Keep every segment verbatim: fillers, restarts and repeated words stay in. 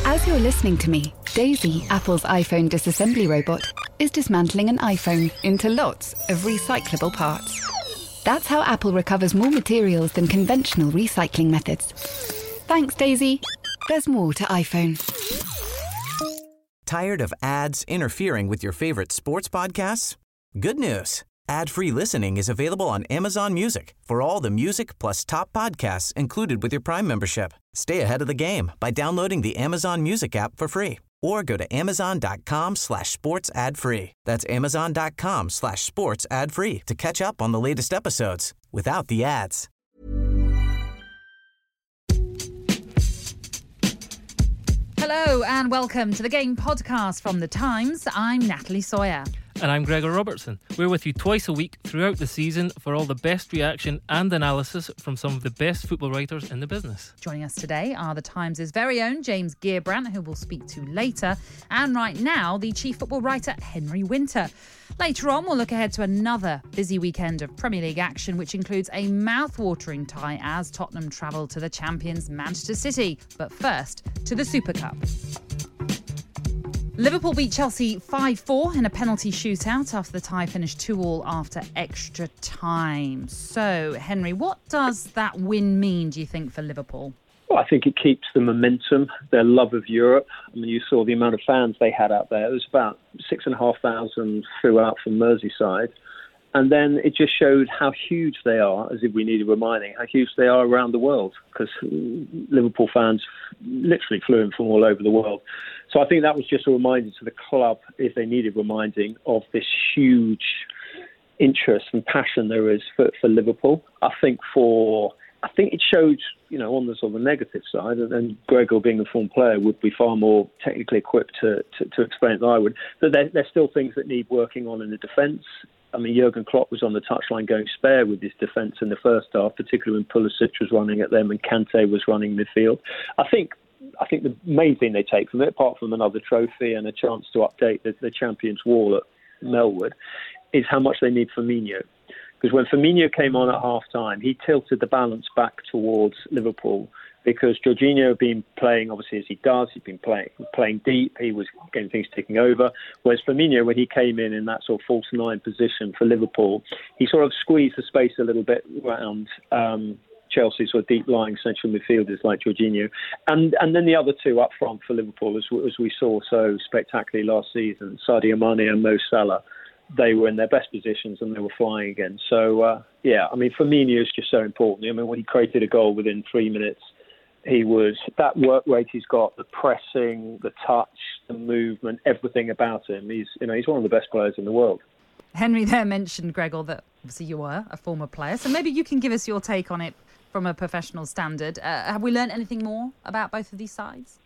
As you're listening to me, Daisy, Apple's iPhone disassembly robot, is dismantling an iPhone into lots of recyclable parts. That's how Apple recovers more materials than conventional recycling methods. Thanks, Daisy. There's more to iPhone. Tired of ads interfering with your favorite sports podcasts? Good news. Ad-free listening is available on Amazon Music for all the music plus top podcasts included with your Prime membership. Stay ahead of the game by downloading the Amazon Music app for free or go to amazon.com slash sports ad free. That's amazon.com slash sports ad free to catch up on the latest episodes without the ads. Hello and welcome to the Game Podcast from The Times. I'm Natalie Sawyer. And I'm Gregor Robertson. We're with you twice a week throughout the season for all the best reaction and analysis from some of the best football writers in the business. Joining us today are The Times' very own James Gearbrandt, who we'll speak to later, and right now, the chief football writer Henry Winter. Later on, we'll look ahead to another busy weekend of Premier League action, which includes a mouth-watering tie as Tottenham travel to the champions Manchester City. But first, to the Super Cup. Liverpool beat Chelsea five four in a penalty shootout after the tie finished two all after extra time. So, Henry, what does that win mean, do you think, for Liverpool? Well, I think it keeps the momentum, their love of Europe. I mean, you saw the amount of fans they had out there. It was about six and a half thousand flew out from Merseyside. And then it just showed how huge they are, as if we needed reminding, how huge they are around the world, because Liverpool fans literally flew in from all over the world. So I think that was just a reminder to the club, if they needed reminding, of this huge interest and passion there is for, for Liverpool. I think for I think it showed, you know, on the sort of the negative side, and, and Gregor, being a former player, would be far more technically equipped to, to, to explain it than I would. But there, there's still things that need working on in the defence. I mean, Jurgen Klopp was on the touchline going spare with his defence in the first half, particularly when Pulisic was running at them and Kante was running midfield. I think I think the main thing they take from it, apart from another trophy and a chance to update the, the Champions' wall at Melwood, is how much they need Firmino. Because when Firmino came on at half-time, he tilted the balance back towards Liverpool, because Jorginho had been playing, obviously, as he does. He'd been playing playing deep. He was getting things ticking over. Whereas Firmino, when he came in in that sort of false nine position for Liverpool, he sort of squeezed the space a little bit around um, Chelsea's sort of deep-lying central midfielders like Jorginho. And and then the other two up front for Liverpool, as, as we saw so spectacularly last season, Sadio Mane and Mo Salah. They were in their best positions and they were flying again. So, uh, yeah, I mean, Firmino is just so important. I mean, when he created a goal within three minutes, he was, that work rate he's got, the pressing, the touch, the movement, everything about him. He's, you know, he's one of the best players in the world. Henry there mentioned, Gregor, that obviously you were a former player. So maybe you can give us your take on it from a professional standard. Uh, have we learned anything more about both of these sides?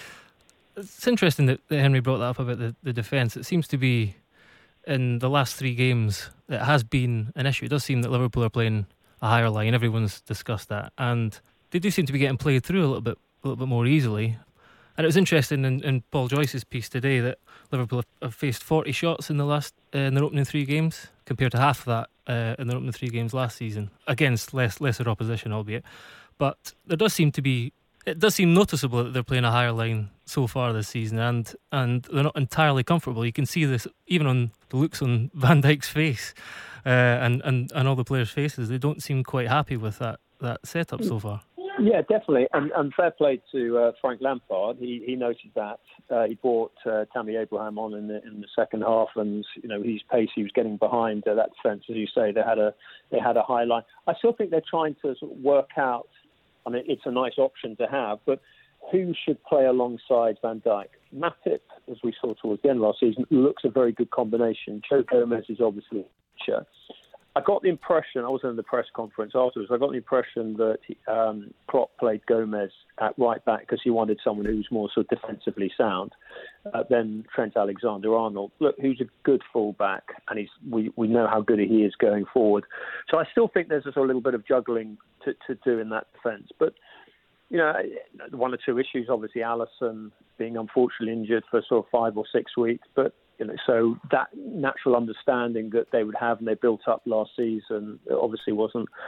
It's interesting that, that Henry brought that up about the, the defence. It seems to be, in the last three games, it has been an issue. It does seem that Liverpool are playing a higher line. Everyone's discussed that. And they do seem to be getting played through a little bit a little bit more easily. And it was interesting in, in Paul Joyce's piece today that Liverpool have, have faced forty shots in the last uh, in their opening three games, compared to half of that uh, in their opening three games last season, against less lesser opposition, albeit. But there does seem to be, it does seem noticeable that they're playing a higher line so far this season, and and they're not entirely comfortable. You can see this even on the looks on Van Dijk's face uh, and, and, and all the players' faces. They don't seem quite happy with that, that setup so far. Yeah, definitely. And, and fair play to uh, Frank Lampard. He he noted that. Uh, he brought uh, Tammy Abraham on in the in the second half, and you know his pace. He was getting behind uh, that defence, as you say. They had a they had a high line. I still think they're trying to sort of work out. I mean, it's a nice option to have, but who should play alongside Van Dijk? Matip, as we saw towards the end of last season, looks a very good combination. Joe Gomez is obviously a feature. I got the impression, I was in the press conference afterwards, I got the impression that um, Klopp played Gomez at right back because he wanted someone who was more sort of defensively sound uh, than Trent Alexander-Arnold. Look, who's a good fullback, and he's we, we know how good he is going forward. So I still think there's a sort of little bit of juggling to, to do in that defence. But, you know, one or two issues, obviously Alisson being unfortunately injured for sort of five or six weeks, but You know, so that natural understanding that they would have and they built up last season obviously wasn't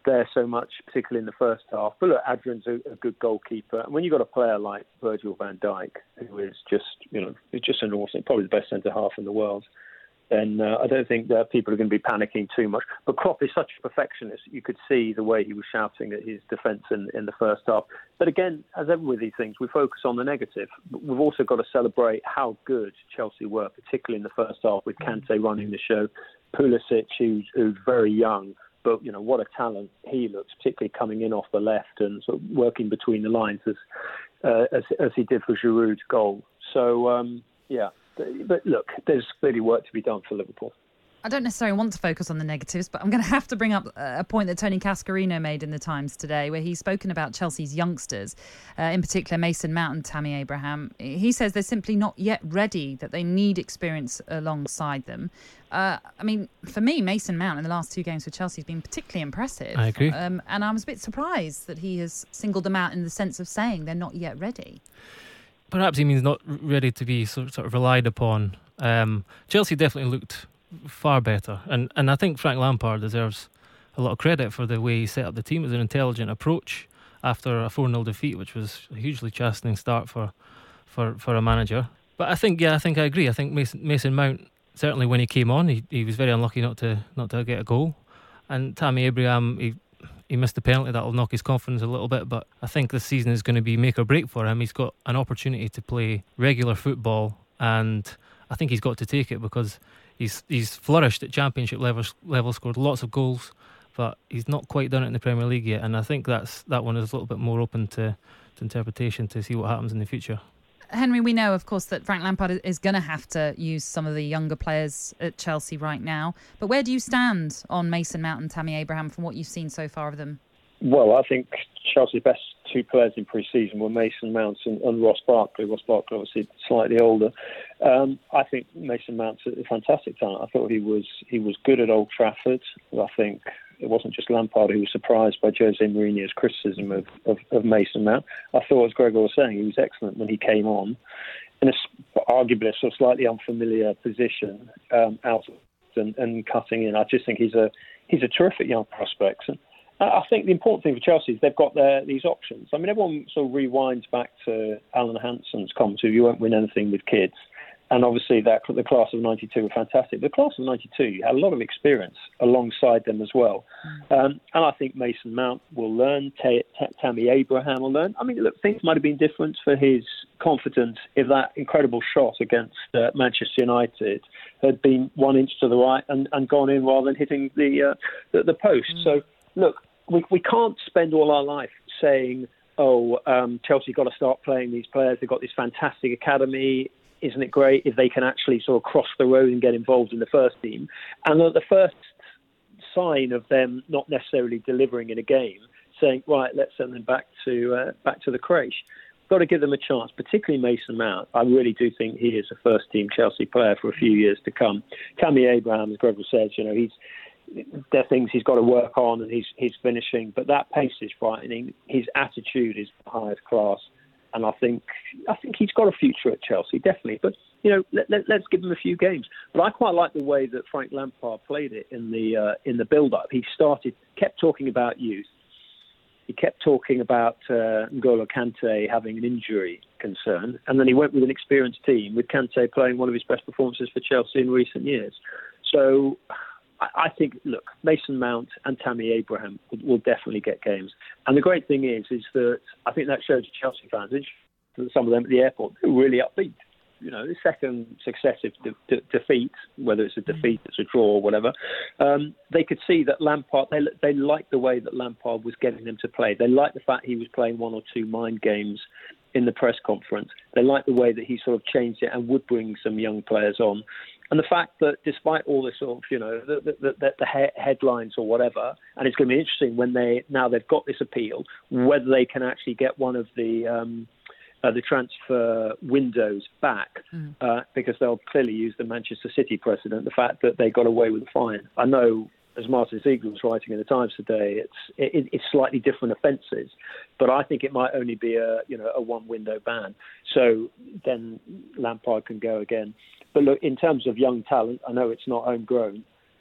there so much, particularly in the first half. But look, Adrian's a, a good goalkeeper. And when you've got a player like Virgil van Dijk, who is just, you know, is just an awesome, probably the best centre-half in the world, then uh, I don't think that people are going to be panicking too much. But Klopp is such a perfectionist. You could see the way he was shouting at his defence in, in the first half. But again, as ever with these things, we focus on the negative. But we've also got to celebrate how good Chelsea were, particularly in the first half, with Kante running the show. Pulisic, who's, who's very young, but you know what a talent he looks, particularly coming in off the left and sort of working between the lines as uh, as, as he did for Giroud's goal. So um, yeah. But look, there's clearly work to be done for Liverpool. I don't necessarily want to focus on the negatives, but I'm going to have to bring up a point that Tony Cascarino made in the Times today, where he's spoken about Chelsea's youngsters, uh, in particular Mason Mount and Tammy Abraham. He says they're simply not yet ready, that they need experience alongside them. Uh, I mean, for me, Mason Mount in the last two games for Chelsea has been particularly impressive. I agree. Um, and I was a bit surprised that he has singled them out in the sense of saying they're not yet ready. Perhaps he means not ready to be sort of relied upon. Um, Chelsea definitely looked far better, and and I think Frank Lampard deserves a lot of credit for the way he set up the team. It was an intelligent approach after a four nil defeat, which was a hugely chastening start for, for, for a manager. But I think, yeah, I think I agree. I think Mason, Mason Mount, certainly when he came on, he, he was very unlucky not to not to get a goal. And Tammy Abraham, he he missed the penalty. That'll knock his confidence a little bit, but I think this season is going to be make or break for him. He's got an opportunity to play regular football, and I think he's got to take it, because He's he's flourished at championship level, level, scored lots of goals, but he's not quite done it in the Premier League yet. And I think that's that one is a little bit more open to, to interpretation, to see what happens in the future. Henry, we know, of course, that Frank Lampard is going to have to use some of the younger players at Chelsea right now. But where do you stand on Mason Mount and Tammy Abraham from what you've seen so far of them? Well, I think Chelsea's best two players in pre-season were Mason Mount and, and Ross Barkley. Ross Barkley, obviously slightly older. Um, I think Mason Mount's a fantastic talent. I thought he was he was good at Old Trafford. I think it wasn't just Lampard who was surprised by Jose Mourinho's criticism of, of, of Mason Mount. I thought, as Gregor was saying, he was excellent when he came on in a arguably a sort of slightly unfamiliar position, um, out and, and cutting in. I just think he's a he's a terrific young prospect. And I think the important thing for Chelsea is they've got their, these options. I mean, everyone sort of rewinds back to Alan Hansen's comment, you won't win anything with kids. And obviously that the class of ninety-two were fantastic. The class of ninety-two had a lot of experience alongside them as well. Um, and I think Mason Mount will learn, T- T- Tammy Abraham will learn. I mean, look, things might have been different for his confidence if that incredible shot against uh, Manchester United had been one inch to the right and, and gone in rather than hitting the, uh, the, the post. Mm. So, look, We we can't spend all our life saying, oh, um, Chelsea got to start playing these players. They've got this fantastic academy. Isn't it great if they can actually sort of cross the road and get involved in the first team? And the first sign of them not necessarily delivering in a game, saying, right, let's send them back to uh, back to the creche. Got to give them a chance, particularly Mason Mount. I really do think he is a first-team Chelsea player for a few years to come. Tammy Abraham, as Gregor says, you know, he's there are things he's got to work on, and he's he's finishing, but that pace is frightening. His attitude is the highest class, and I think I think he's got a future at Chelsea, definitely. But you know, let, let, let's give him a few games. But I quite like the way that Frank Lampard played it in the uh, in the build-up. He started, kept talking about youth. He kept talking about uh, N'Golo Kante having an injury concern, and then he went with an experienced team, with Kante playing one of his best performances for Chelsea in recent years. So I think, look, Mason Mount and Tammy Abraham will, will definitely get games. And the great thing is, is that I think that shows Chelsea fans, some of them at the airport, they're really upbeat. You know, the second successive de- de- defeat, whether it's a defeat, it's a draw or whatever, um, they could see that Lampard, they, they liked the way that Lampard was getting them to play. They liked the fact he was playing one or two mind games in the press conference. They liked the way that he sort of changed it and would bring some young players on. And the fact that despite all this sort of, you know, the, the, the, the he- headlines or whatever, and it's going to be interesting when they, now they've got this appeal, whether they can actually get one of the um, uh, the transfer windows back, mm. uh, because they'll clearly use the Manchester City precedent, the fact that they got away with a fine. I know, as Martin Ziegler was writing in the Times today, it's it, it's slightly different offences, but I think it might only be a you know a one window ban. So then Lampard can go again. But look, in terms of young talent, I know it's not homegrown,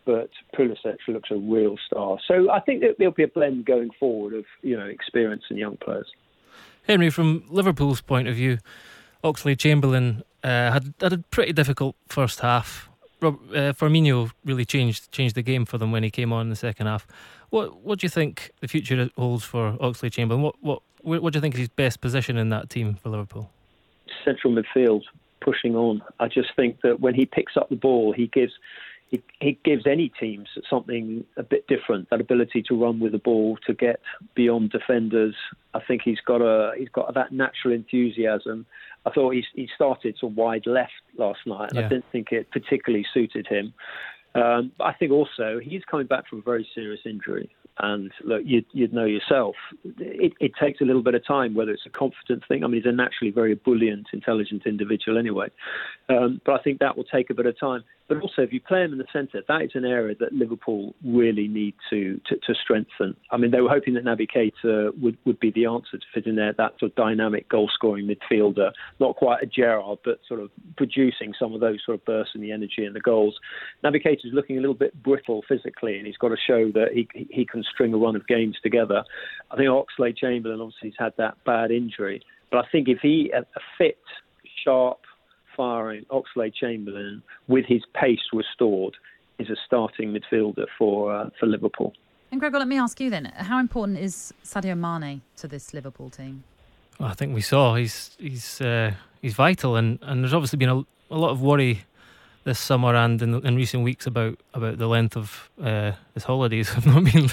but Pulisic looks a real star. So I think that there'll be a blend going forward of, you know, experience and young players. Henry, from Liverpool's point of view, Oxlade-Chamberlain uh, had, had a pretty difficult first half. Rob, uh, Firmino really changed changed the game for them when he came on in the second half. What what do you think the future holds for Oxlade-Chamberlain? What what what do you think is his best position in that team for Liverpool? Central midfield, pushing on. I just think that when he picks up the ball, he gives he, he gives any teams something a bit different. That ability to run with the ball, to get beyond defenders. I think he's got a he's got that natural enthusiasm. I thought he, he started to wide left last night, and yeah. I didn't think it particularly suited him. Um, but I think also he's coming back from a very serious injury. And look, you'd, you'd know yourself, it, it takes a little bit of time, whether it's a confidence thing. I mean, he's a naturally very buoyant, intelligent individual anyway. Um, but I think that will take a bit of time. But also, if you play him in the centre, that is an area that Liverpool really need to, to, to strengthen. I mean, they were hoping that Naby Keita would, would be the answer to fit in there, that sort of dynamic goal-scoring midfielder, not quite a Gerrard, but sort of producing some of those sort of bursts in the energy and the goals. Naby Keita is looking a little bit brittle physically, and he's got to show that he he can string a run of games together. I think Oxlade-Chamberlain, obviously, he's had that bad injury. But I think if he, a fit, sharp, firing Oxlade-Chamberlain with his pace restored, is a starting midfielder for uh, for Liverpool. And Gregor, let me ask you then, how important is Sadio Mane to this Liverpool team? Well, I think we saw he's he's uh, he's vital, and, and there's obviously been a, a lot of worry this summer and in, in recent weeks about, about the length of uh, his holidays. Have not been.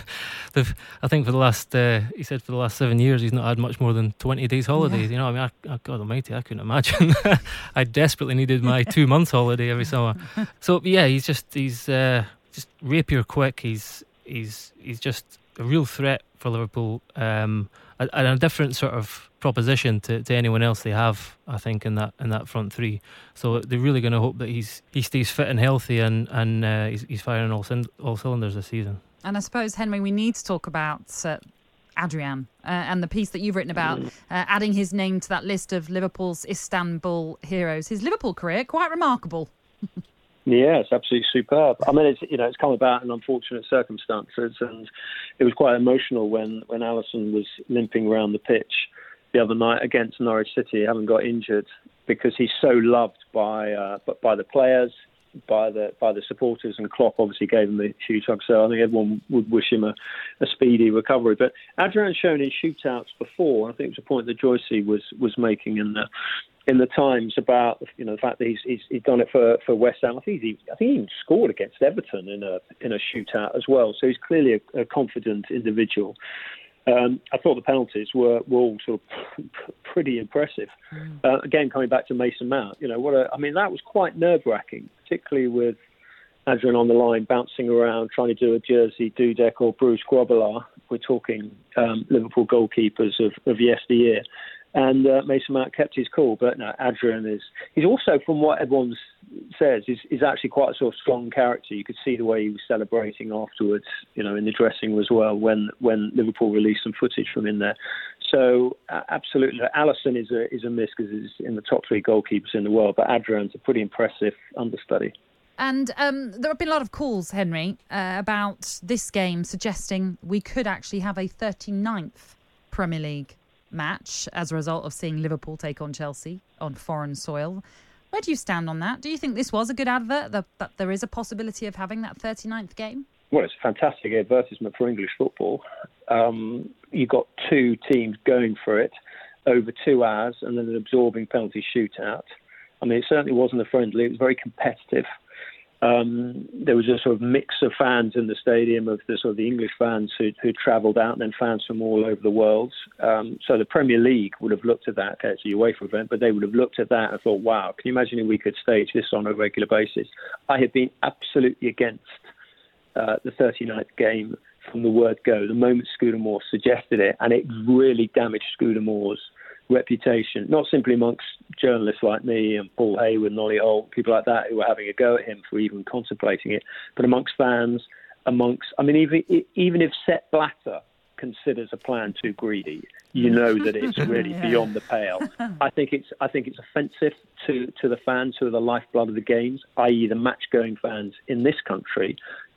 I think for the last uh, he said for the last seven years he's not had much more than twenty days holidays. Yeah. You know, I mean, I, I, God Almighty, I couldn't imagine. I desperately needed my two months holiday every summer. So yeah, he's just he's uh, just rapier quick. He's he's he's just a real threat for Liverpool, um, and a different sort of proposition to, to anyone else they have, I think, in that in that front three. So they're really going to hope that he's he stays fit and healthy, and and uh, he's, he's firing all all cylinders this season. And I suppose, Henry, we need to talk about uh, Adrian uh, and the piece that you've written about uh, adding his name to that list of Liverpool's Istanbul heroes. His Liverpool career, quite remarkable. Yeah, it's absolutely superb. I mean, it's you know, it's come about in unfortunate circumstances, and it was quite emotional when when Alisson was limping around the pitch the other night against Norwich City, having got injured, because he's so loved by uh, by the players, by the by the supporters, and Klopp obviously gave him a huge hug. So I think everyone would wish him a, a speedy recovery. But Adrian's shown in shootouts before, and I think it was a point that Joycey was was making in the in the Times about you know the fact that he's he's, he's done it for, for West Ham. I think he I think he even scored against Everton in a in a shootout as well. So he's clearly a, a confident individual. Um, I thought the penalties were, were all sort of pretty impressive. Mm. Uh, again, coming back to Mason Mount, you know what? A, I mean, that was quite nerve-wracking, particularly with Adrian on the line, bouncing around, trying to do a Jersey Dudek or Bruce Grobbelaar. We're talking um, Liverpool goalkeepers of, of yesteryear. And uh, Mason Mount kept his cool, but no, Adrian is, he's also, from what everyone says, is, is actually quite a sort of strong character. You could see the way he was celebrating afterwards, you know, in the dressing room as well, when, when Liverpool released some footage from in there. So, uh, absolutely, Alisson is a, is a miss because he's in the top three goalkeepers in the world, but Adrian's a pretty impressive understudy. And um, there have been a lot of calls, Henry, uh, about this game suggesting we could actually have a thirty-ninth Premier League match as a result of seeing Liverpool take on Chelsea on foreign soil. Where do you stand on that? Do you think this was a good advert, that, that there is a possibility of having that thirty-ninth game? Well, it's a fantastic advertisement for English football. Um, you've got two teams going for it over two hours and then an absorbing penalty shootout. I mean, it certainly wasn't a friendly. It was very competitive. Um, there was a sort of mix of fans in the stadium, of the sort of the English fans who who travelled out, and then fans from all over the world. Um, so the Premier League would have looked at that. Okay, it's a UEFA event, but they would have looked at that and thought, "Wow, can you imagine if we could stage this on a regular basis?" I have been absolutely against uh, the thirty-ninth game from the word go. The moment Scudamore suggested it, and it really damaged Scudamore's reputation, not simply amongst journalists like me and Paul Hayward and Ollie Holt, people like that who were having a go at him for even contemplating it, but amongst fans, amongst, I mean, even even if Sepp Blatter considers a plan too greedy, you know that it's really yeah. beyond the pale. I think it's I think it's offensive to, to the fans who are the lifeblood of the games, that is the match-going fans in this country.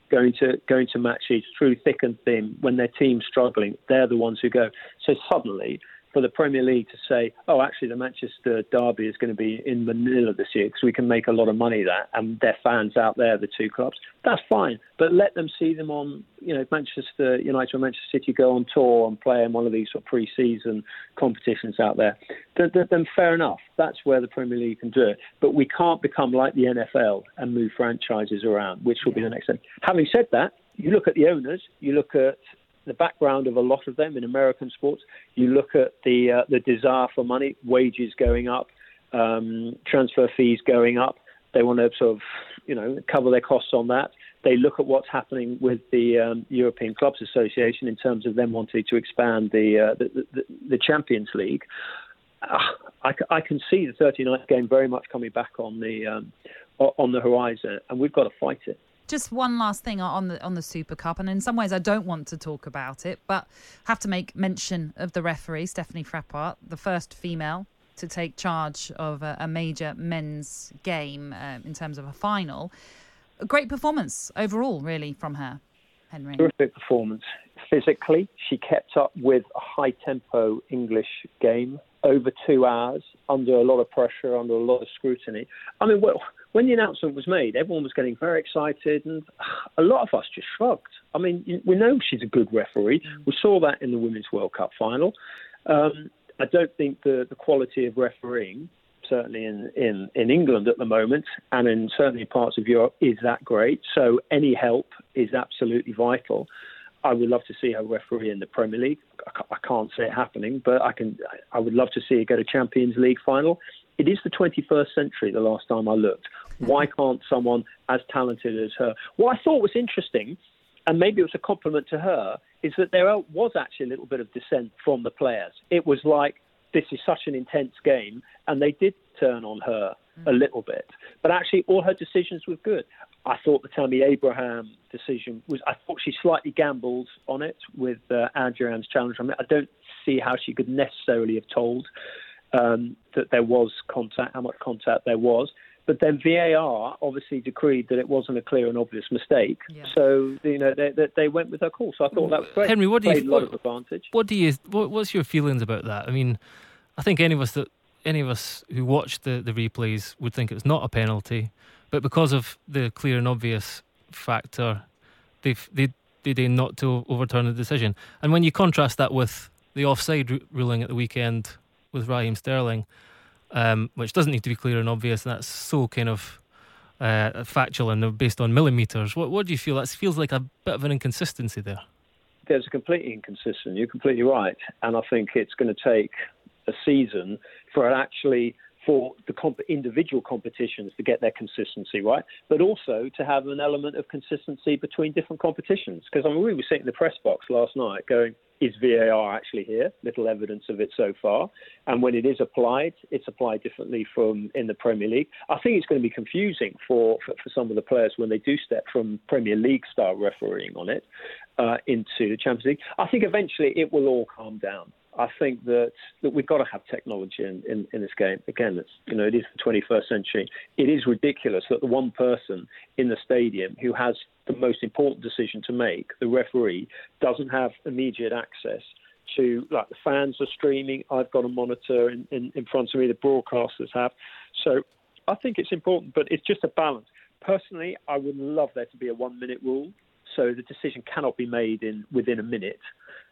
going to going to matches through thick and thin. When their team's struggling, they're the ones who go. So suddenly, for the Premier League to say, oh, actually, the Manchester derby is going to be in Manila this year because we can make a lot of money there, and their fans out there, the two clubs, that's fine. But let them see them on, you know, Manchester United or Manchester City go on tour and play in one of these sort of pre-season competitions out there. Then, then fair enough. That's where the Premier League can do it. But we can't become like the N F L and move franchises around, which will yeah. be the next thing. Having said that, you look at the owners, you look at the background of a lot of them in American sports. You look at the uh, the desire for money, wages going up, um, transfer fees going up. They want to sort of, you know, cover their costs on that. They look at what's happening with the um, European Clubs Association in terms of them wanting to expand the uh, the, the, the Champions League. Uh, I, I can see the thirty-ninth game very much coming back on the um, on the horizon, and we've got to fight it. Just one last thing on the on the Super Cup, and in some ways I don't want to talk about it, but have to make mention of the referee, Stephanie Frappart, the first female to take charge of a, a major men's game uh, in terms of a final. A great performance overall, really, from her, Henry. Terrific performance. Physically, she kept up with a high-tempo English game over two hours, under a lot of pressure, under a lot of scrutiny. I mean, well, when the announcement was made, everyone was getting very excited, and a lot of us just shrugged. I mean, we know she's a good referee. We saw that in the Women's World Cup final. Um, I don't think the, the quality of refereeing, certainly in, in, in England at the moment, and in certainly parts of Europe, is that great. So any help is absolutely vital. I would love to see her referee in the Premier League. I can't see it happening, but I can. I would love to see her go to Champions League final. It is the twenty-first century, the last time I looked. Why can't someone as talented as her? What I thought was interesting, and maybe it was a compliment to her, is that there was actually a little bit of dissent from the players. It was like, this is such an intense game, and they did turn on her a little bit. But actually, all her decisions were good. I thought the Tammy Abraham decision was, I thought she slightly gambled on it with uh, Adrian's challenge. I mean, I don't see how she could necessarily have told um, that there was contact, how much contact there was. But then V A R obviously decreed that it wasn't a clear and obvious mistake. Yeah. So, you know, they, they, they went with her call. So I thought that was great. Henry, what do you, Played a lot of advantage. What do you, what, what's your feelings about that? I mean, I think any of us that, any of us who watched the, the replays would think it's not a penalty. But because of the clear and obvious factor, they've, they they deign not to overturn the decision. And when you contrast that with the offside r- ruling at the weekend with Raheem Sterling, um, which doesn't need to be clear and obvious, and that's so kind of uh, factual and based on millimetres, what, what do you feel? That feels like a bit of an inconsistency there. There's a completely inconsistent. You're completely right. And I think it's going to take a season for it actually... for the comp- individual competitions to get their consistency right, but also to have an element of consistency between different competitions. Because I mean, we were sitting in the press box last night going, is V A R actually here? Little evidence of it so far. And when it is applied, it's applied differently from in the Premier League. I think it's going to be confusing for, for, for some of the players when they do step from Premier League-style refereeing on it uh, into the Champions League. I think eventually it will all calm down. I think that, that we've got to have technology in, in, in this game. Again, it's, you know, it is the twenty-first century. It is ridiculous that the one person in the stadium who has the most important decision to make, the referee, doesn't have immediate access to, like, the fans are streaming. I've got a monitor in, in, in front of me, the broadcasters have. So I think it's important, but it's just a balance. Personally, I would love there to be a one-minute rule, so the decision cannot be made in within a minute.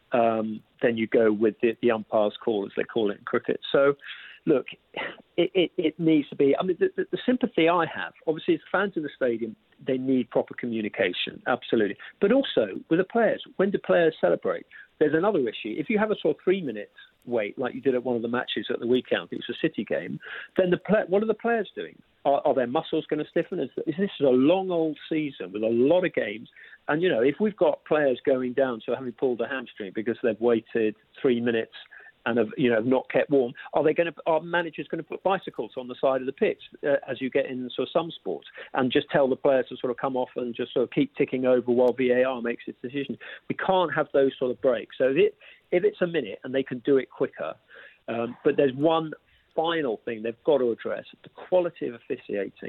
Um, then you go with the, the umpire's call, as they call it in cricket. So, look, it, it, it needs to be... I mean, the, the, the sympathy I have, obviously, as fans in the stadium, they need proper communication, absolutely. But also, with the players, when do players celebrate? There's another issue. If you have a sort of three-minute wait, like you did at one of the matches at the weekend, it was a City game, then the play, what are the players doing? Are, are their muscles going to stiffen? Is, this is a long old season with a lot of games. And, you know, if we've got players going down to having pulled a hamstring because they've waited three minutes and have, you know, not kept warm, are they going to, are managers going to put bicycles on the side of the pitch, uh, as you get in sort of some sports, and just tell the players to sort of come off and just sort of keep ticking over while V A R makes its decision? We can't have those sort of breaks. So if, it, if it's a minute and they can do it quicker, um, but there's one final thing they've got to address: the quality of officiating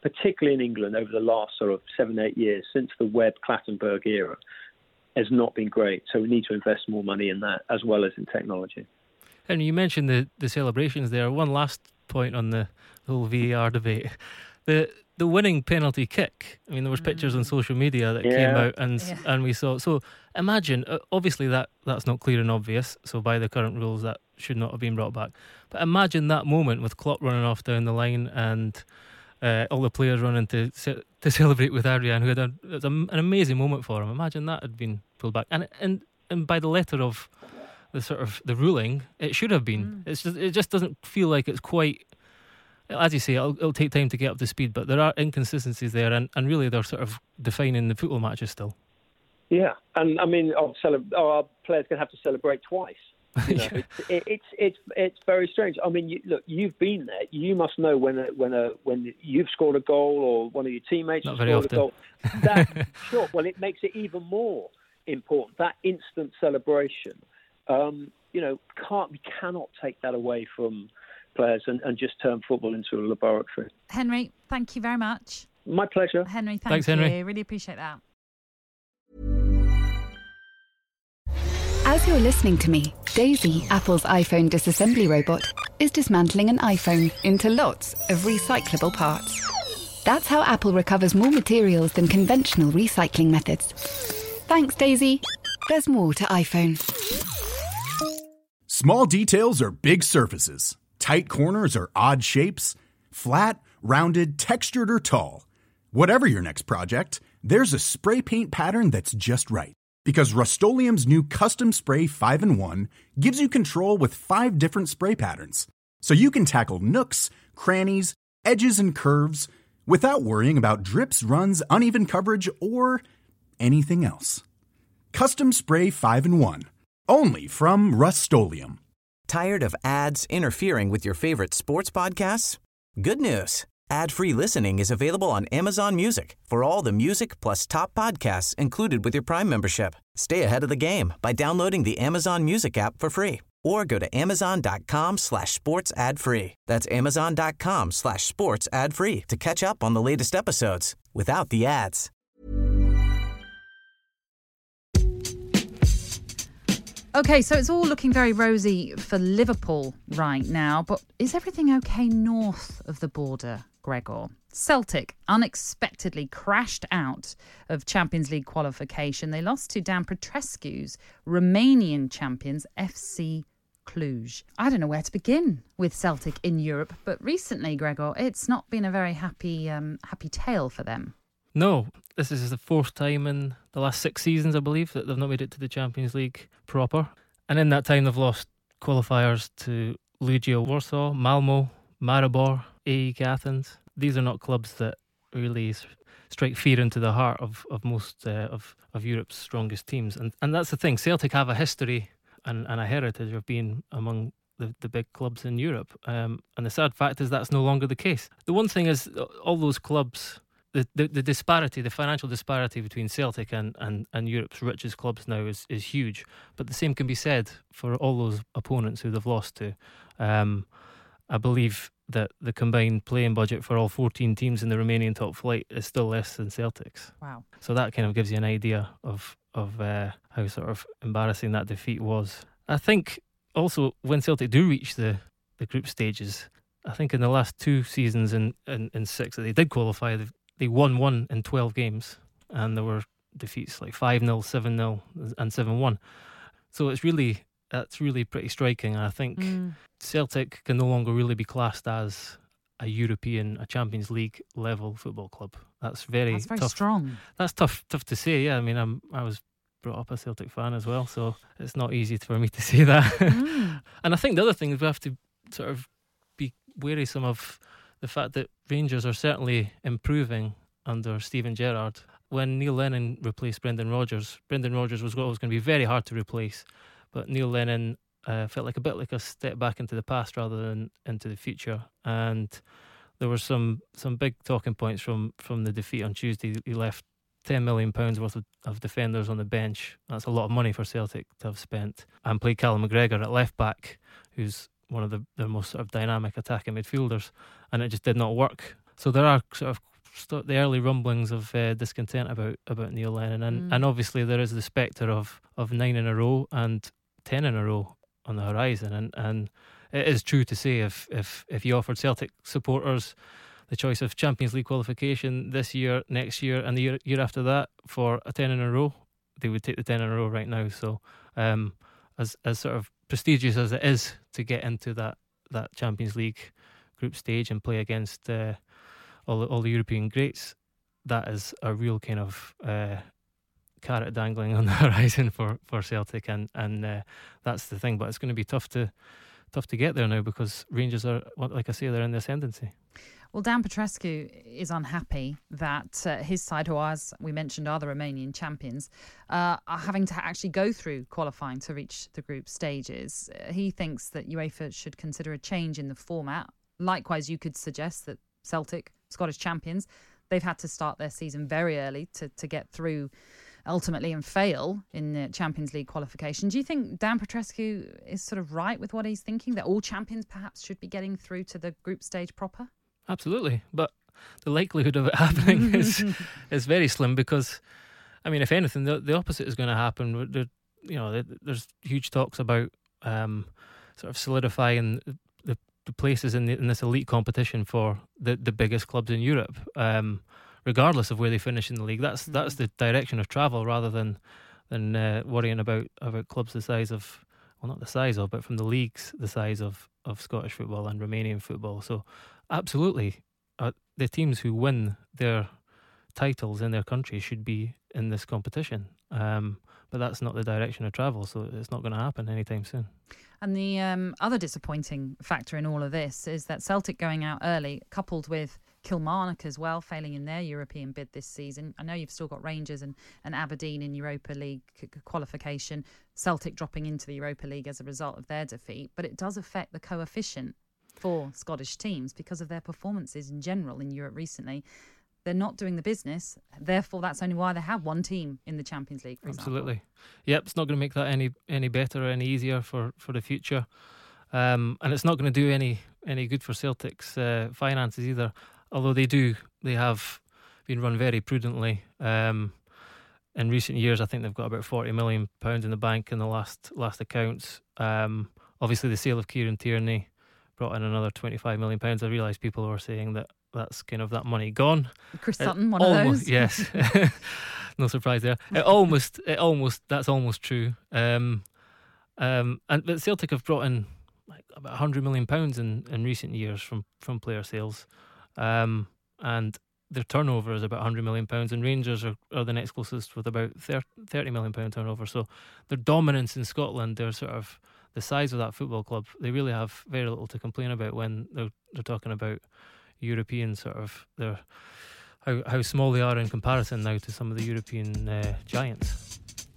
particularly in England over the last sort of seven, eight years, since the Webb-Clattenburg era, has not been great. So we need to invest more money in that as well as in technology. And you mentioned the, the celebrations there. One last point on the whole V A R debate. The the winning penalty kick. I mean, there was pictures on social media that Yeah. came out and Yeah. and we saw. So imagine, uh, obviously that, that's not clear and obvious. So by the current rules, that should not have been brought back. But imagine that moment with Klopp running off down the line and uh, all the players running to ce- to celebrate with Adrian, who had a, it was a, an amazing moment for him. Imagine that had been pulled back. And and and by the letter of the sort of the ruling, it should have been. Mm. It's just, it just doesn't feel like it's quite. As you say, it'll, it'll take time to get up to speed, but there are inconsistencies there, and, and really they're sort of defining the football matches still. Yeah, and I mean, our, cele- our players going to have to celebrate twice. You know, Yeah. it's, it, it's it's it's very strange. I mean, you, look, you've been there. You must know when a, when a, when you've scored a goal or one of your teammates Not has very scored often. a goal. That, sure. Well, it makes it even more important. That instant celebration. Um, you know, can't we cannot take that away from players and, and just turn football into a laboratory. Henry, thank you very much. My pleasure. Henry, thank Thanks, you. Henry. Really appreciate that. As you're listening to me, Daisy, Apple's iPhone disassembly robot, is dismantling an iPhone into lots of recyclable parts. That's how Apple recovers more materials than conventional recycling methods. Thanks, Daisy. There's more to iPhone. Small details are big surfaces. Tight corners are odd shapes. Flat, rounded, textured, or tall. Whatever your next project, there's a spray paint pattern that's just right. Because Rust-Oleum's new Custom Spray five in one gives you control with five different spray patterns. So you can tackle nooks, crannies, edges, and curves without worrying about drips, runs, uneven coverage, or anything else. Custom Spray five in one. Only from Rust-Oleum. Tired of ads interfering with your favorite sports podcasts? Good news. Ad-free listening is available on Amazon Music for all the music plus top podcasts included with your Prime membership. Stay ahead of the game by downloading the Amazon Music app for free or go to amazon.com slash sports ad free. That's amazon.com slash sports ad free to catch up on the latest episodes without the ads. Okay, so it's all looking very rosy for Liverpool right now, but is everything okay north of the border, Gregor? Celtic unexpectedly crashed out of Champions League qualification. They lost to Dan Petrescu's Romanian champions, F C Cluj. I don't know where to begin with Celtic in Europe, but recently, Gregor, it's not been a very happy, um, happy tale for them. No, this is the fourth time in the last six seasons, I believe, that they've not made it to the Champions League proper. And in that time, they've lost qualifiers to Legia Warsaw, Malmo, Maribor, A E K Athens. These are not clubs that really s- strike fear into the heart of, of most uh, of, of Europe's strongest teams. And and that's the thing. Celtic have a history and, and a heritage of being among the, the big clubs in Europe. Um, and the sad fact is that's no longer the case. The one thing is, all those clubs... The, the the disparity, the financial disparity between Celtic and, and, and Europe's richest clubs now is, is huge. But the same can be said for all those opponents who they've lost to. Um, I believe that the combined playing budget for all fourteen teams in the Romanian top flight is still less than Celtic's. Wow. So that kind of gives you an idea of, of uh, how sort of embarrassing that defeat was. I think also when Celtic do reach the, the group stages, I think in the last two seasons in, in, in six that they did qualify, they've They won one in twelve games, and there were defeats like five nil, seven nil, and seven one. So it's really, that's really pretty striking. And I think Mm. Celtic can no longer really be classed as a European, a Champions League level football club. That's very, That's very tough. strong. That's tough, tough to say. Yeah, I mean, I'm, I was brought up a Celtic fan as well, so it's not easy for me to say that. Mm. And I think the other thing is we have to sort of be wary some of the fact that Rangers are certainly improving under Steven Gerrard. When Neil Lennon replaced Brendan Rodgers, Brendan Rodgers was always going to be very hard to replace, but Neil Lennon uh, felt like a bit like a step back into the past rather than into the future. And there were some some big talking points from, from the defeat on Tuesday. He left ten million pounds worth of, of defenders on the bench. That's a lot of money for Celtic to have spent. And played Callum McGregor at left back, who's one of the, the most sort of dynamic attacking midfielders, and it just did not work. So there are sort of st- the early rumblings of uh, discontent about, about Neil Lennon, and, Mm. and obviously there is the spectre of, of nine in a row and ten in a row on the horizon, and, and it is true to say if, if, if you offered Celtic supporters the choice of Champions League qualification this year, next year and the year, year after that for a ten in a row, they would take the ten in a row right now. So um, as as sort of prestigious as it is to get into that, that Champions League group stage and play against uh, all, the, all the European greats, that is a real kind of uh, carrot dangling on the horizon for, for Celtic, and, and uh, that's the thing. But it's going to be tough to tough to get there now because Rangers are, like I say, they're in the ascendancy. Well, Dan Petrescu is unhappy that uh, his side, who, as we mentioned, are the Romanian champions, uh, are having to actually go through qualifying to reach the group stages. Uh, he thinks that UEFA should consider a change in the format. Likewise, you could suggest that Celtic, Scottish champions, they've had to start their season very early to, to get through ultimately and fail in the Champions League qualification. Do you think Dan Petrescu is sort of right with what he's thinking, that all champions perhaps should be getting through to the group stage proper? Absolutely, but the likelihood of it happening is is very slim because, I mean, if anything, the, the opposite is going to happen. There, you know, there's huge talks about um, sort of solidifying the, the places in, the, in this elite competition for the, the biggest clubs in Europe, um, regardless of where they finish in the league. That's mm. that's the direction of travel, rather than than uh, worrying about about clubs the size of, well, not the size of, but from the leagues the size of of Scottish football and Romanian football. So. Absolutely, uh, the teams who win their titles in their country should be in this competition, um, but that's not the direction of travel, so it's not going to happen anytime soon. And the um, other disappointing factor in all of this is that Celtic going out early, coupled with Kilmarnock as well, failing in their European bid this season. I know you've still got Rangers and, and Aberdeen in Europa League qualification, Celtic dropping into the Europa League as a result of their defeat, but it does affect the coefficient for Scottish teams because of their performances in general in Europe recently. They're not doing the business, therefore that's only why they have one team in the Champions League, for Absolutely. example. Yep, it's not going to make that any any better or any easier for, for the future, um, and it's not going to do any any good for Celtic's uh, finances either, although they do they have been run very prudently. Um, in recent years, I think they've got about forty million pounds in the bank in the last last accounts. Um, obviously the sale of Kieran Tierney brought in another twenty-five million pounds. I realise people are saying that that's kind of that money gone. Chris It Sutton, one almost, of those. Yes. No surprise there. It almost, it almost, that's almost true. Um, um, and but Celtic have brought in like about one hundred million pounds in, in recent years from, from player sales. Um, and their turnover is about one hundred million pounds, and Rangers are, are the next closest with about thirty million pounds turnover. So their dominance in Scotland, their sort of the size of that football club, they really have very little to complain about when they're they're talking about European sort of their how how small they are in comparison now to some of the European uh, giants.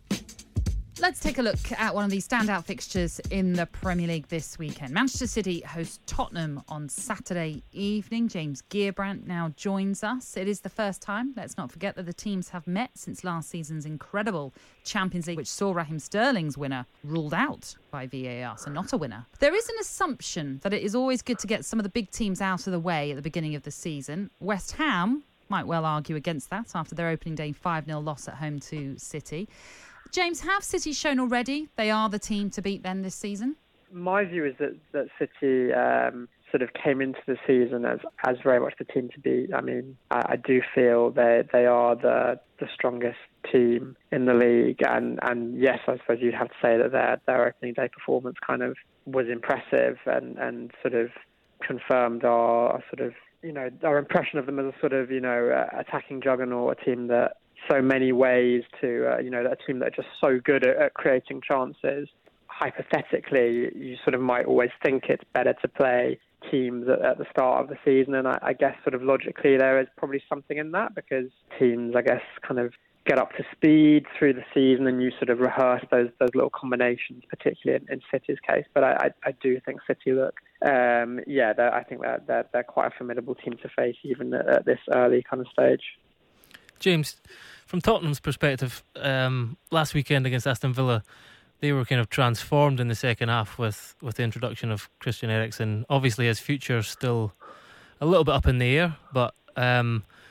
Let's take a look at one of the standout fixtures in the Premier League this weekend. Manchester City host Tottenham on Saturday evening. James Gearbrandt now joins us. It is the first time, let's not forget, that the teams have met since last season's incredible Champions League, which saw Raheem Sterling's winner ruled out by V A R, so not a winner. There is an assumption that it is always good to get some of the big teams out of the way at the beginning of the season. West Ham might well argue against that after their opening day five nil loss at home to City. James, have City shown already they are the team to beat then this season? My view is that, that City um, sort of came into the season as, as very much the team to beat. I mean, I, I do feel they they are the the strongest team in the league. And, and yes, I suppose you'd have to say that their, their opening day performance kind of was impressive and, and sort of confirmed our, our sort of, you know, our impression of them as a sort of, you know, uh, attacking juggernaut, a team that so many ways to, uh, you know, a team that are just so good at, at creating chances. Hypothetically, you sort of might always think it's better to play teams at, at the start of the season. And I, I guess sort of logically there is probably something in that because teams, I guess, kind of get up to speed through the season and you sort of rehearse those those little combinations, particularly in, in City's case. But I, I, I do think City look, um, yeah, I think they're, they're, they're quite a formidable team to face even at, at this early kind of stage. James, from Tottenham's perspective, um, last weekend against Aston Villa, they were kind of transformed in the second half with, with the introduction of Christian Eriksen. Obviously his future's still a little bit up in the air, but um,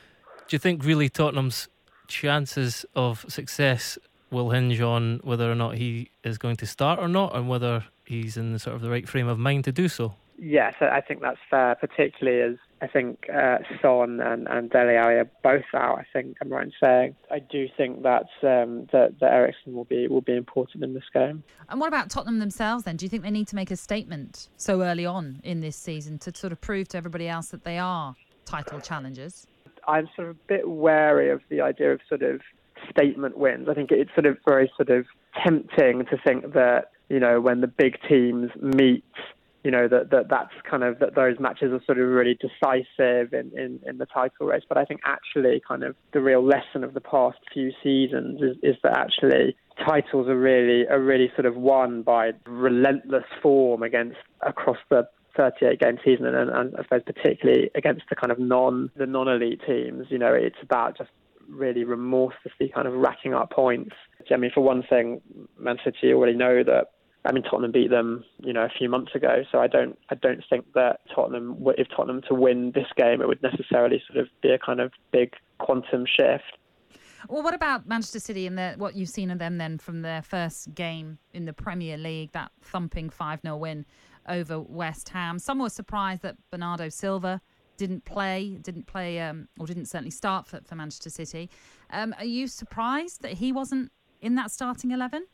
Do you think really Tottenham's chances of success will hinge on whether or not he is going to start or not, and whether he's in the sort of the right frame of mind to do so? Yes, I think that's fair, particularly as I think uh, Son and, and Dele Alli are both out. I think I'm right in saying. I do think that's, um, that, that Eriksen will be will be important in this game. And what about Tottenham themselves then? Do you think they need to make a statement so early on in this season to sort of prove to everybody else that they are title challengers? I'm sort of a bit wary of the idea of sort of statement wins. I think it's sort of very sort of tempting to think that, you know, when the big teams meet, you know, that, that that's kind of, that those matches are sort of really decisive in, in, in the title race. But I think actually kind of the real lesson of the past few seasons is, is that actually titles are really, are really sort of won by relentless form against, across the thirty-eight game season, and, and I suppose particularly against the kind of non, the non-elite teams. You know, it's about just really remorselessly kind of racking up points. I mean, for one thing, Man City already know that, I mean, Tottenham beat them, you know, a few months ago. So I don't, I don't think that Tottenham, if Tottenham to win this game, it would necessarily sort of be a kind of big quantum shift. Well, what about Manchester City and the, what you've seen of them then from their first game in the Premier League, that thumping five nil win over West Ham? Some were surprised that Bernardo Silva didn't play, didn't play, um, or didn't certainly start for, for Manchester City. Um, are you surprised that he wasn't in that starting eleven?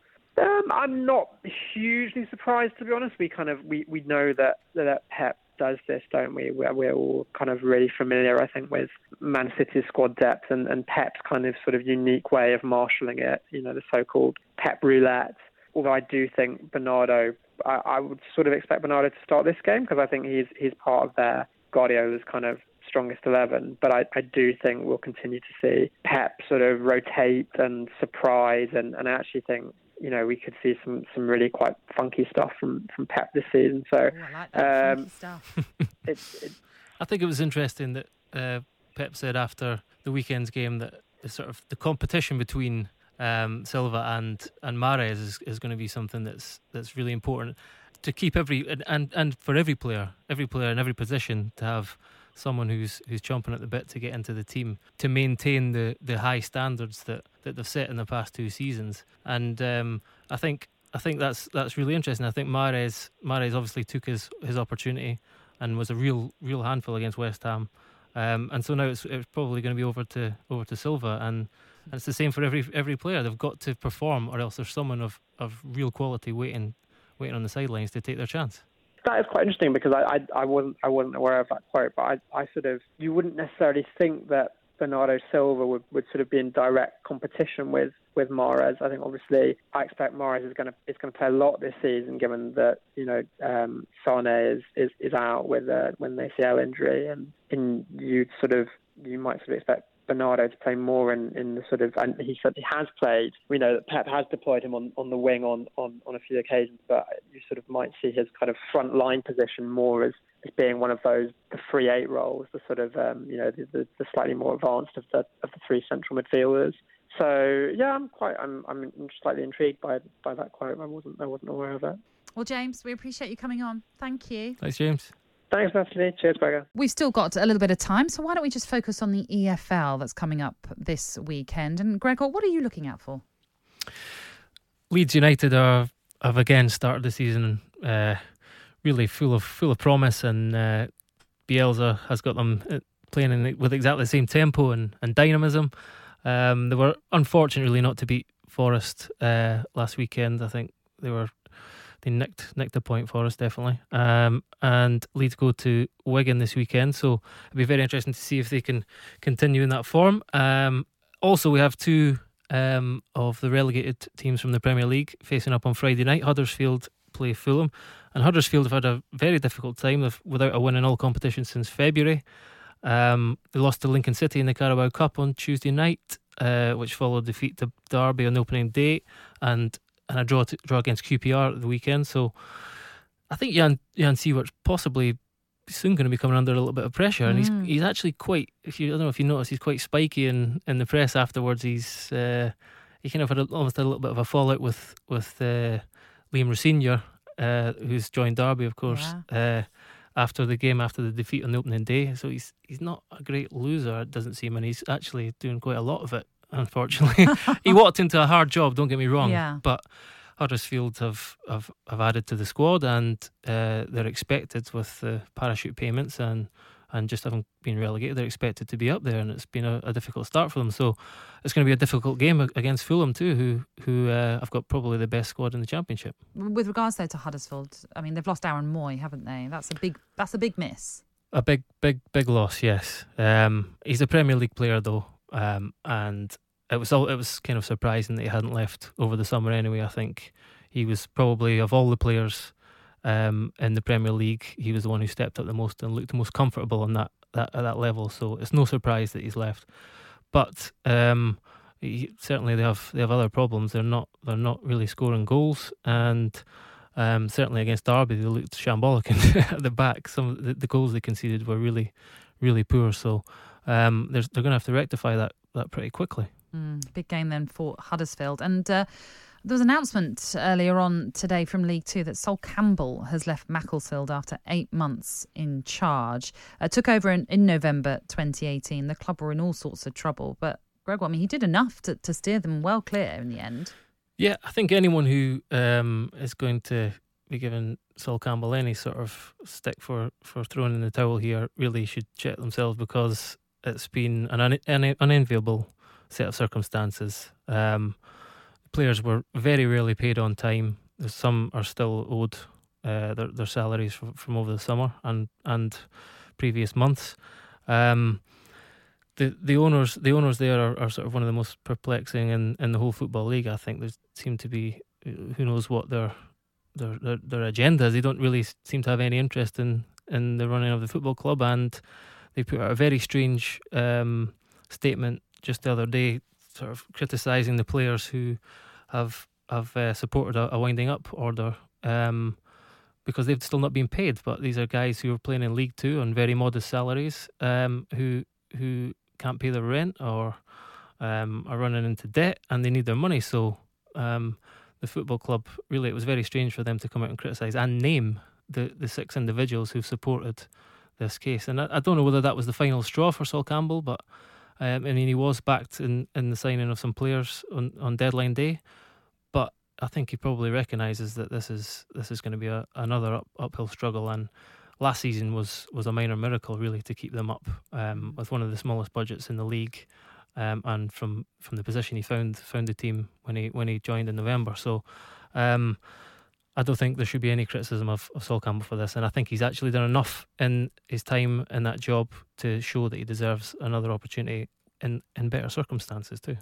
Um, I'm not hugely surprised, to be honest. We kind of we, we know that that Pep does this, don't we? We're, we're all kind of really familiar, I think, with Man City's squad depth and, and Pep's kind of sort of unique way of marshalling it. You know, the so-called Pep roulette. Although I do think Bernardo, I, I would sort of expect Bernardo to start this game because I think he's he's part of their Guardiola's kind of strongest eleven, but I, I do think we'll continue to see Pep sort of rotate and surprise, and, and I actually think, you know, we could see some, some really quite funky stuff from, from Pep this season. So, Ooh, I like that um, funky stuff. it's, it, I think it was interesting that uh, Pep said after the weekend's game that the sort of the competition between um, Silva and and Mahrez is, is going to be something that's that's really important to keep every and, and, and for every player, every player in every position to have someone who's who's chomping at the bit to get into the team, to maintain the, the high standards that, that they've set in the past two seasons. And um, I think I think that's that's really interesting. I think Mahrez Mahrez obviously took his, his opportunity and was a real real handful against West Ham. Um, and so now it's, it's probably going to be over to over to Silva, and, and it's the same for every every player. They've got to perform, or else there's someone of, of real quality waiting waiting on the sidelines to take their chance. That is quite interesting because I, I, I wasn't I wasn't aware of that quote, but I, I sort of, you wouldn't necessarily think that Bernardo Silva would, would sort of be in direct competition with, with Mahrez. I think obviously I expect Mahrez is going to is going to play a lot this season, given that, you know, um, Sane is, is, is out with a, with an A C L injury, and and you sort of you might sort of expect Bernardo to play more in, in the sort of, and he certainly has played. We know that Pep has deployed him on, on the wing on, on, on a few occasions, but you sort of might see his kind of front line position more as, as being one of those, the free eight roles, the sort of, um, you know, the, the, the slightly more advanced of the of the three central midfielders. So yeah, I'm quite, I'm I'm slightly intrigued by by that quote. I wasn't I wasn't aware of that. Well, James, we appreciate you coming on. Thank you. Thanks, James. Thanks, Natalie. Cheers, Beggar. We've still got a little bit of time, so why don't we just focus on the E F L that's coming up this weekend? And Gregor, what are you looking out for? Leeds United are, have again started the season uh, really full of full of promise, and uh, Bielsa has got them playing in, with exactly the same tempo and, and dynamism. Um, they were unfortunate really not to beat Forest uh, last weekend. I think they were they nicked nicked a point for us, definitely. Um, and Leeds go to Wigan this weekend, so it'll be very interesting to see if they can continue in that form. Um, also, we have two um, of the relegated teams from the Premier League facing up on Friday night. Huddersfield play Fulham, and Huddersfield have had a very difficult time without a win in all competitions since February. Um, they lost to Lincoln City in the Carabao Cup on Tuesday night, uh, which followed defeat to Derby on the opening day, and and a draw to, draw against Q P R at the weekend. So I think Jan Jan Siewert's possibly soon going to be coming under a little bit of pressure, and Mm. he's he's actually quite. If you I don't know if you notice, he's quite spiky in, in the press afterwards. He's uh, he kind of had a, almost had a little bit of a fallout with with uh, Liam Rossignol, uh, who's joined Derby, of course. Yeah. Uh, after the game, after the defeat on the opening day. So he's he's not a great loser, it doesn't seem, and he's actually doing quite a lot of it, unfortunately. He walked into a hard job, don't get me wrong, yeah. but Huddersfield have, have, have added to the squad, and uh, they're expected, with the parachute payments and, and just having been relegated, they're expected to be up there, and it's been a, a difficult start for them. So it's going to be a difficult game against Fulham too, who who uh, have got probably the best squad in the Championship. With regards though to Huddersfield, I mean, they've lost Aaron Moy, haven't they? That's a big that's a big miss. A big, big, big loss, yes. Um, he's a Premier League player though, um, and it was all, it was kind of surprising that he hadn't left over the summer anyway. I think he was probably, of all the players um, in the Premier League, he was the one who stepped up the most and looked the most comfortable on that, that at that level. So it's no surprise that he's left. But um, he, certainly they have they have other problems. They're not they're not really scoring goals, and um, certainly against Derby they looked shambolic at the back. Some of the, the goals they conceded were really really poor. So um, they're they're going to have to rectify that that pretty quickly. Mm, big game then for Huddersfield. And uh, there was an announcement earlier on today from League Two that Sol Campbell has left Macclesfield after eight months in charge. Uh, took over in, in November twenty eighteen. The club were in all sorts of trouble, but Greg, I mean, he did enough to, to steer them well clear in the end. Yeah, I think anyone who um, is going to be giving Sol Campbell any sort of stick for, for throwing in the towel here really should check themselves, because it's been an un- un- unenviable set of circumstances. Um, players were very rarely paid on time. Some are still owed uh, their, their salaries from, from over the summer and and previous months. Um, the the owners the owners there are, are sort of one of the most perplexing in, in the whole football league. I think there seem to be, who knows what their their their, their agenda is. They don't really seem to have any interest in, in the running of the football club, and they put out a very strange um, statement just the other day, sort of criticising the players who have have uh, supported a, a winding up order, um, because they've still not been paid. But these are guys who are playing in League Two on very modest salaries, um, who who can't pay their rent or um, are running into debt, and they need their money. So um, the football club, really, it was very strange for them to come out and criticise and name the, the six individuals who've supported this case. And I, I don't know whether that was the final straw for Sol Campbell, but Um, I mean, he was backed in, in the signing of some players on, on deadline day, but I think he probably recognises that this is this is going to be a, another up, uphill struggle. And last season was, was a minor miracle, really, to keep them up um, with one of the smallest budgets in the league, um, and from, from the position he found found the team when he when he joined in November. So um, I don't think there should be any criticism of, of Sol Campbell for this, and I think he's actually done enough in his time in that job to show that he deserves another opportunity in, in better circumstances too.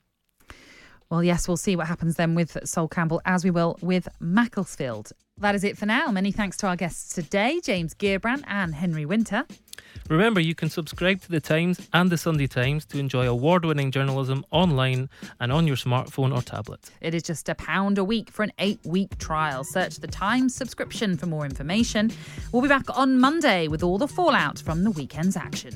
Well, yes, we'll see what happens then with Sol Campbell, as we will with Macclesfield. That is it for now. Many thanks to our guests today, James Gearbrandt and Henry Winter. Remember, you can subscribe to The Times and The Sunday Times to enjoy award-winning journalism online and on your smartphone or tablet. It is just a pound a week for an eight-week trial. Search The Times subscription for more information. We'll be back on Monday with all the fallout from the weekend's action.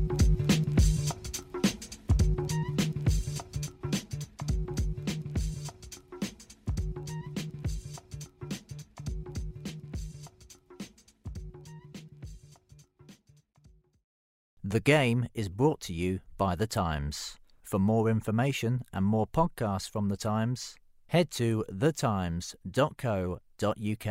The Game is brought to you by The Times. For more information and more podcasts from The Times, head to the times dot co dot uk.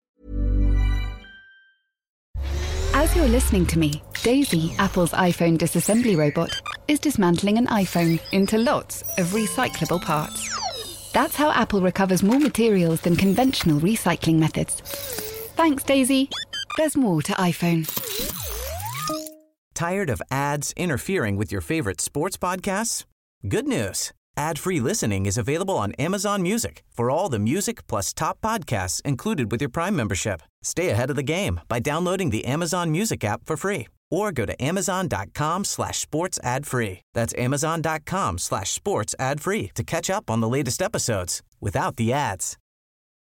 As you're listening to me, Daisy, Apple's iPhone disassembly robot, is dismantling an iPhone into lots of recyclable parts. That's how Apple recovers more materials than conventional recycling methods. Thanks, Daisy. There's more to iPhone. Tired of ads interfering with your favorite sports podcasts? Good news. Ad-free listening is available on Amazon Music for all the music plus top podcasts included with your Prime membership. Stay ahead of the game by downloading the Amazon Music app for free or go to amazon.com slash sports ad free. That's amazon.com slash sports ad free to catch up on the latest episodes without the ads.